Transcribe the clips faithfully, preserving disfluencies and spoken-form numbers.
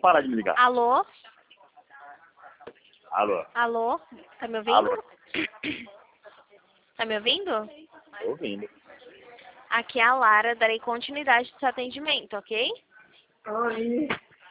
parar de me ligar. Alô? Alô? Alô? Tá me ouvindo? Alô? Tá me ouvindo? Tô ouvindo. Aqui é a Lara, darei continuidade do seu atendimento, ok? Oi.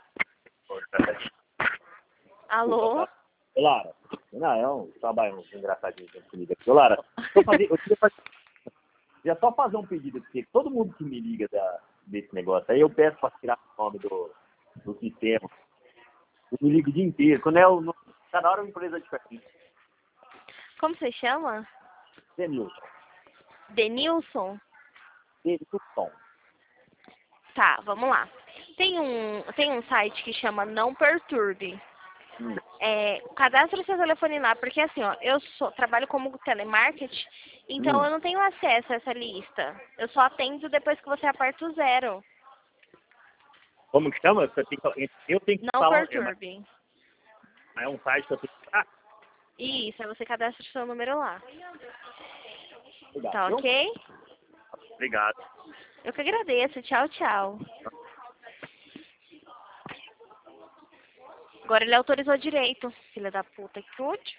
Alô? Ô, Lara, não, é um trabalho um engraçadinho que você liga aqui. Ô, Lara, eu, fazer, eu queria fazer, já só fazer um pedido, porque todo mundo que me liga da, desse negócio, aí eu peço para tirar o nome do, do sistema. Eu me ligo o dia inteiro. Quando é o nome, cada hora é uma empresa diferente. Como você chama? Denilson. Denilson? Denilson. Tá, vamos lá. Tem um, tem um site que chama Não Perturbe. Hum. É, cadastra seu telefone lá, porque assim, ó, eu sou, trabalho como telemarketing, então Hum. eu não tenho acesso a essa lista. Eu só atendo depois que você aperta o zero. Como que chama? Você tem que, eu tenho que Não falar. É, uma- perturbe. é um site que eu tenho que falar. Isso, aí você cadastra o seu número lá. Obrigado, Tá viu? ok? Obrigado. Eu que agradeço. Tchau, tchau. Agora ele autorizou direito. Filha da puta, que útil.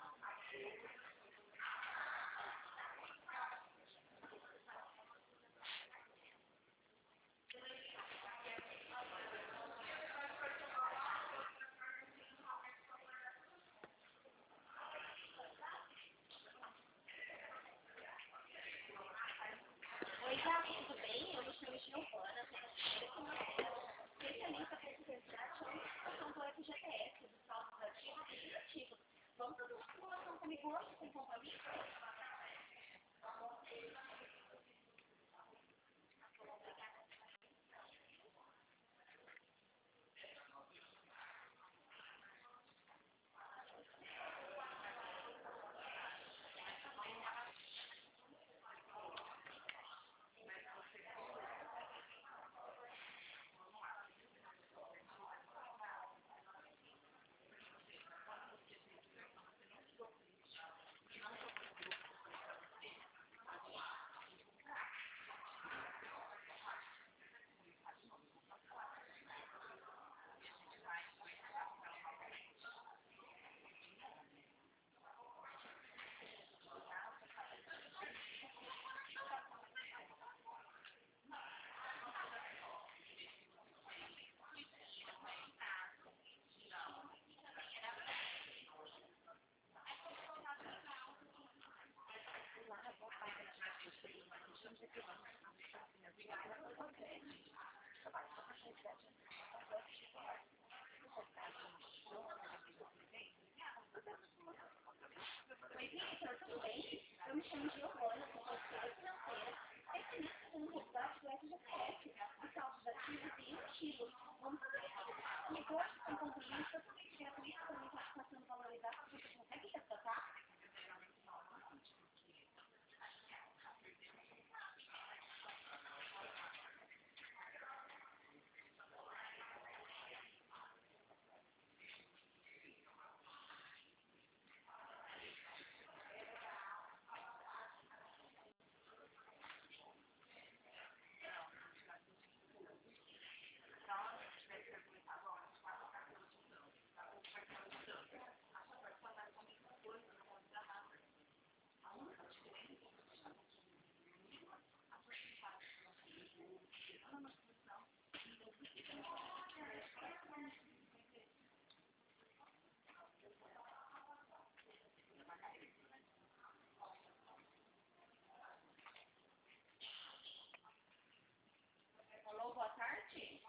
Alô, boa tarde.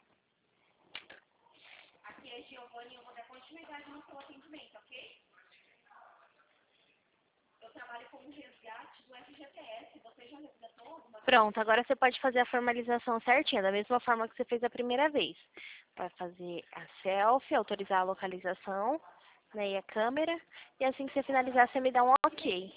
Aqui é Giovanni e eu vou dar continuidade no seu atendimento, ok? Eu trabalho como resgate do F G T S. Você já resgatou alguma? Pronto, agora você pode fazer a formalização certinha, da mesma forma que você fez a primeira vez. Vai fazer a selfie, autorizar a localização, né, e a câmera, e assim que você finalizar, você me dá um ok.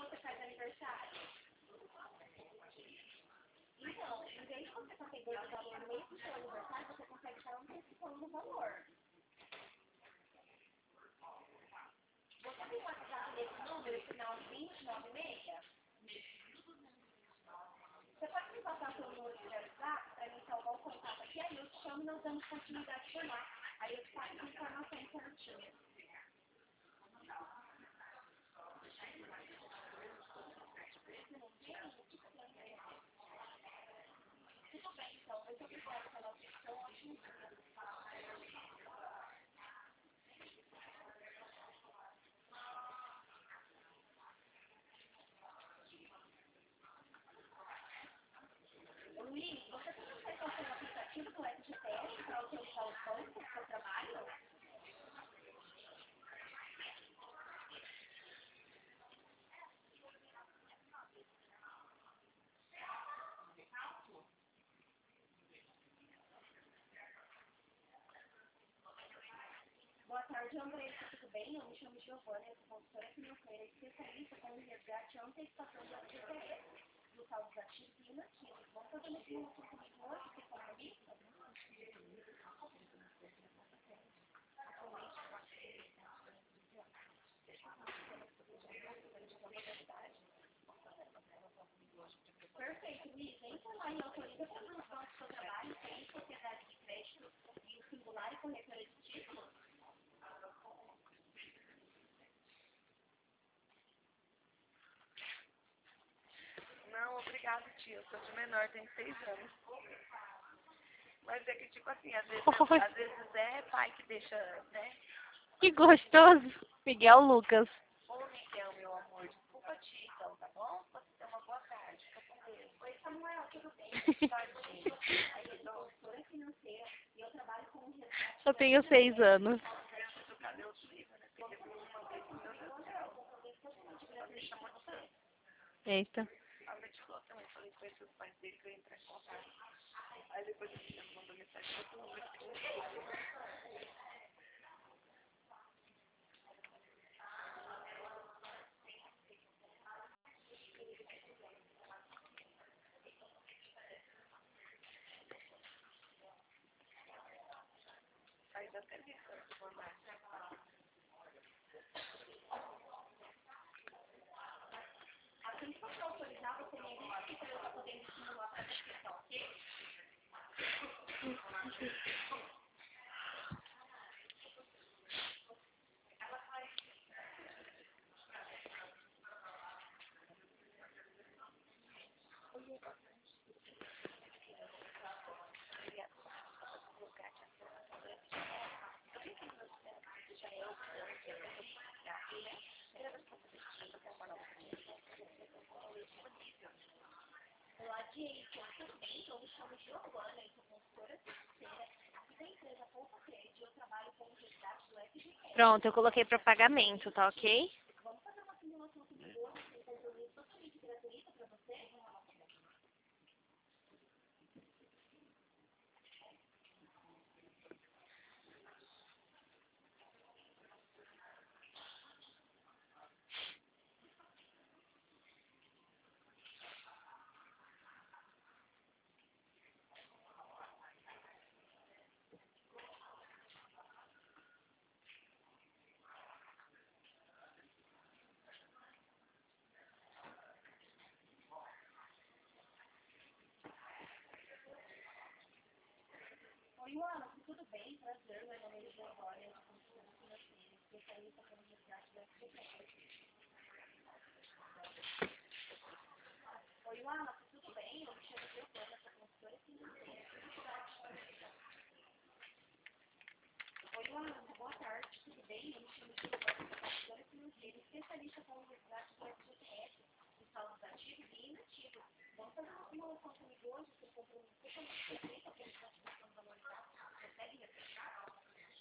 Você pode me passar seu número de WhatsApp para mim salvar o contato aqui, aí eu te chamo e nós damos continuidade por lá. Aí eu te passo as informações certinhas. Tudo bem, então. Muito obrigada pela atenção. Luiz, você tem acesso ao seu aplicativo do F G T S para autorizar o banco do seu trabalho? Boa tarde, Andressa, tudo bem? Eu me chamo Giovana, eu sou consultora financeira especialista com o resgate e antecipação de F G T S, dos saldos ativos e inativos. Vamos fazer uma simulação comigo hoje, você economista? Perfeito, Luiz. Entra lá e autoriza a produção do seu trabalho, tem sociedade de crédito e o singular e corretora de títulos. Não, obrigado, tia. Eu sou de menor, tenho seis anos. Mas é que, tipo assim, às vezes, às vezes é pai que deixa, né? Que gostoso. Miguel Lucas. Ô, Miguel, meu amor, desculpa, tia, então, tá bom? Você tem uma boa tarde. Fica com Deus. Oi, Samuel, tudo bem? Tadinho. Aí eu sou consultora financeira e eu trabalho com o resgate. Eu tenho seis anos. Cadê o livro, né? Porque teve uma vez, meu Deus do céu. Ela me chamou de você. Eita. A Betty falou também, falei com esses pais dele que eu ia entrar em contato. Aí depois ele me mandou mensagem para todo mundo. Aí dá até ver se eu mandar. Assim que você autorizar, você me envia aqui para eu estar podendo simular para você, tá ok? Olá, Jason, tudo bem? Eu me chamo Giovana, eu sou consultora financeira aqui da empresa Poupa Crédito e eu trabalho com o resgate do F G T S. Pronto, eu coloquei para pagamento, tá ok? Vamos fazer uma simulação comigo hoje, sem compromisso, totalmente gratuita para você? Oi, Ana, tudo bem? Prazer, meu nome é Giovana, eu sou consultora financeira especialista com o resgate do F G T S. Oi, Ana, tudo bem? Eu me chamo Giovana, sou consultora financeira. Oi, Ana, boa tarde, tudo bem? Eu me chamo Giovana, sou consultora financeira especialista com o resgate do F G T S, dos saldos ativos e inativos. Vamos fazer uma simulação comigo hoje, sem compromisso totalmente gratuita para a satisfação valorizada. Consegue refrescar?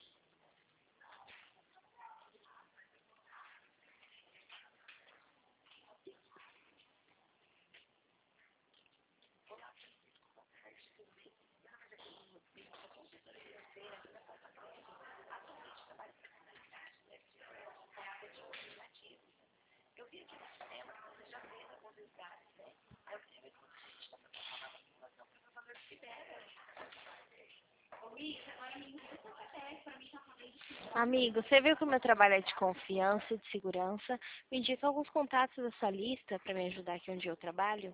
Eu vi aqui no sistema que você já fez alguns resgates, né? Aí eu queria ver se você está preparada para simulação para os valores que deram. Ô, Luiz, agora me envia o seu C P F para mim estar podendo simular. Amigo, você viu que o meu trabalho é de confiança e de segurança? Me indica alguns contatos da sua lista para me ajudar aqui onde eu trabalho?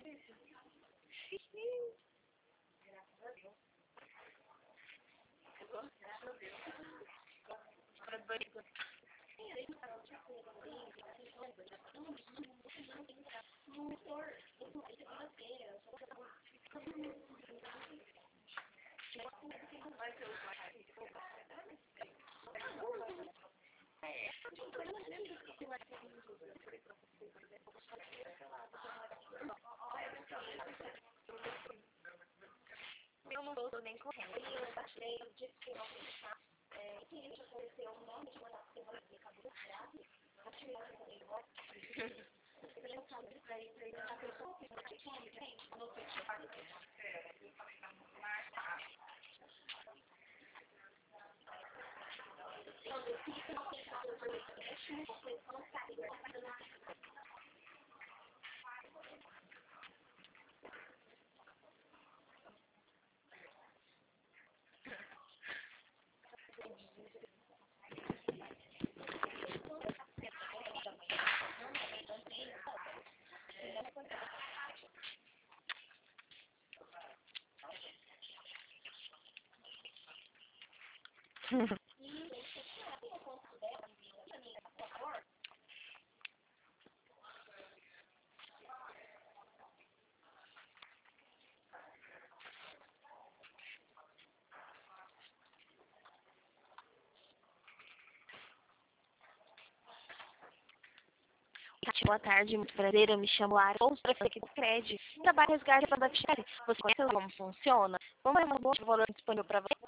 Eu não estou nem correndo. Eu baixei, eu disse que eu não vou deixar. É, que ele ofereceu o nome de uma das semanas de cabelo grave. Acho que eu também gosto. Eu lembro que eu disse para ele, para ele, a pessoa que não tinha ninguém, não sei se boa tarde, muito prazer, eu me chamo Lara, sou prefeita aqui do Cred, trabalho resgate da Fichari. Você conhece como funciona? Vamos ver uma boa de valor disponível para você?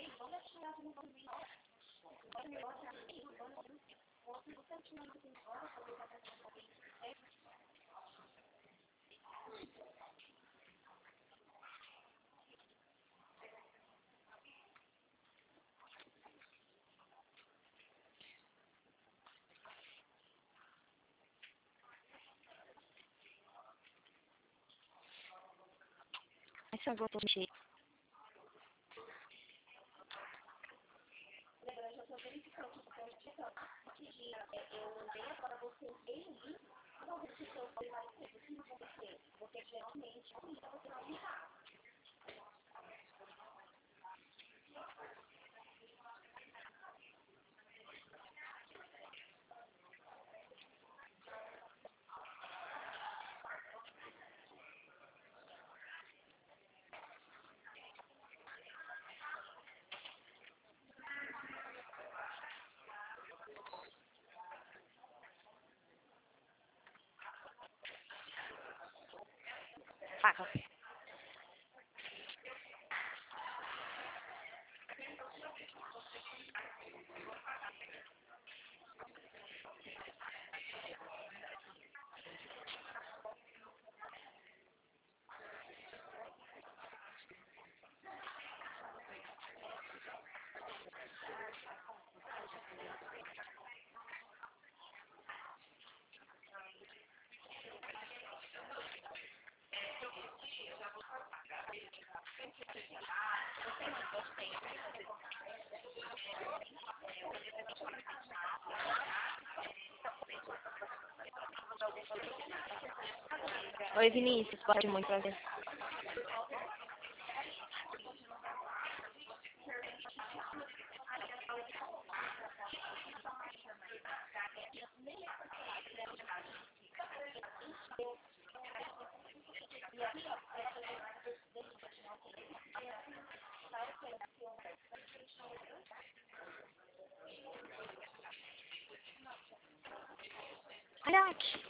Esse é um gosto de cheio. Faca. Oi, Vinícius, pode muito prazer. Caraca.